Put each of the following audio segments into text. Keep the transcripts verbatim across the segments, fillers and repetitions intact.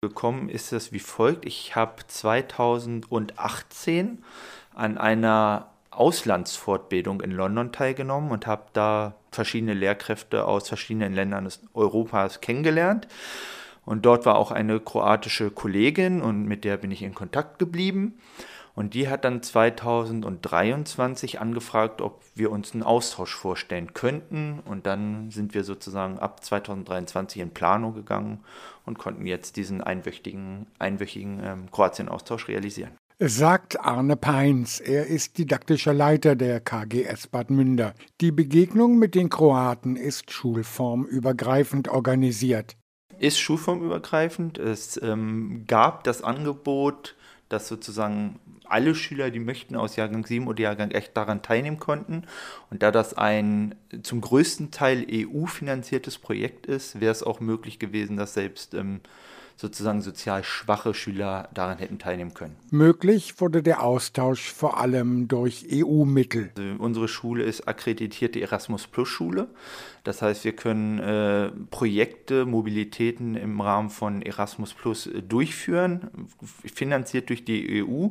Gekommen ist es wie folgt. Ich habe zweitausendachtzehn an einer Auslandsfortbildung in London teilgenommen und habe da verschiedene Lehrkräfte aus verschiedenen Ländern Europas kennengelernt. Und dort war auch eine kroatische Kollegin und mit der bin ich in Kontakt geblieben. Und die hat dann zweitausenddreiundzwanzig angefragt, ob wir uns einen Austausch vorstellen könnten. Und dann sind wir sozusagen ab zweitausenddreiundzwanzig in Planung gegangen und konnten jetzt diesen einwöchigen, einwöchigen ähm, Kroatien-Austausch realisieren. Sagt Arne Peins. Er ist didaktischer Leiter der K G S Bad Münder. Die Begegnung mit den Kroaten ist schulformübergreifend organisiert. Ist schulformübergreifend. Es ähm, gab das Angebot, dass sozusagen alle Schüler, die möchten, aus Jahrgang sieben oder Jahrgang acht daran teilnehmen konnten. Und da das ein zum größten Teil E U-finanziertes Projekt ist, wäre es auch möglich gewesen, dass selbst ähm, sozusagen sozial schwache Schüler daran hätten teilnehmen können. Möglich wurde der Austausch vor allem durch E U-Mittel. Also unsere Schule ist akkreditierte Erasmus-Plus-Schule. Das heißt, wir können äh, Projekte, Mobilitäten im Rahmen von Erasmus Plus äh, durchführen, finanziert durch die E U.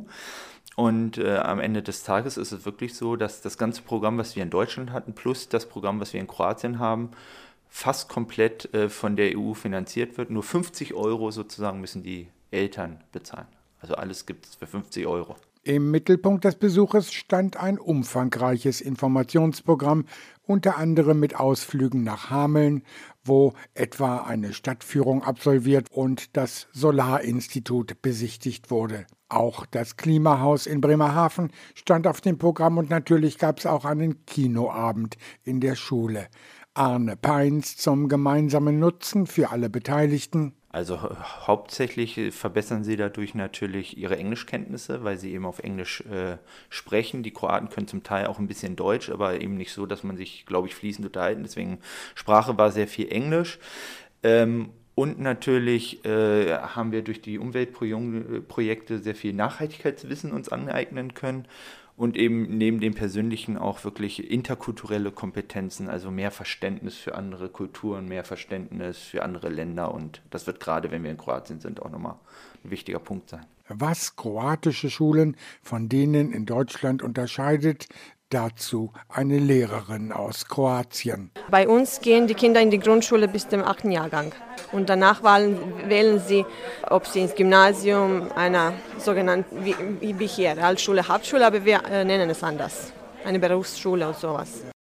Und äh, am Ende des Tages ist es wirklich so, dass das ganze Programm, was wir in Deutschland hatten, plus das Programm, was wir in Kroatien haben, fast komplett äh, von der E U finanziert wird. Nur fünfzig Euro sozusagen müssen die Eltern bezahlen. Also alles gibt es für fünfzig Euro. Im Mittelpunkt des Besuches stand ein umfangreiches Informationsprogramm, unter anderem mit Ausflügen nach Hameln, wo etwa eine Stadtführung absolviert und das Solarinstitut besichtigt wurde. Auch das Klimahaus in Bremerhaven stand auf dem Programm und natürlich gab es auch einen Kinoabend in der Schule. Arne Peins zum gemeinsamen Nutzen für alle Beteiligten. Also hauptsächlich verbessern sie dadurch natürlich ihre Englischkenntnisse, weil sie eben auf Englisch äh, sprechen. Die Kroaten können zum Teil auch ein bisschen Deutsch, aber eben nicht so, dass man sich, glaube ich, fließend unterhalten. Deswegen Sprache war sehr viel Englisch. Ähm, und natürlich äh, haben wir durch die Umweltprojekte sehr viel Nachhaltigkeitswissen uns aneignen können. Und eben neben dem Persönlichen auch wirklich interkulturelle Kompetenzen, also mehr Verständnis für andere Kulturen, mehr Verständnis für andere Länder. Und das wird gerade, wenn wir in Kroatien sind, auch nochmal ein wichtiger Punkt sein. Was kroatische Schulen von denen in Deutschland unterscheidet, dazu eine Lehrerin aus Kroatien. Bei uns gehen die Kinder in die Grundschule bis zum achten Jahrgang. Und danach wählen, wählen sie, ob sie ins Gymnasium, einer sogenannten, wie, wie hier, Realschule, Hauptschule, aber wir äh, nennen es anders, eine Berufsschule und sowas.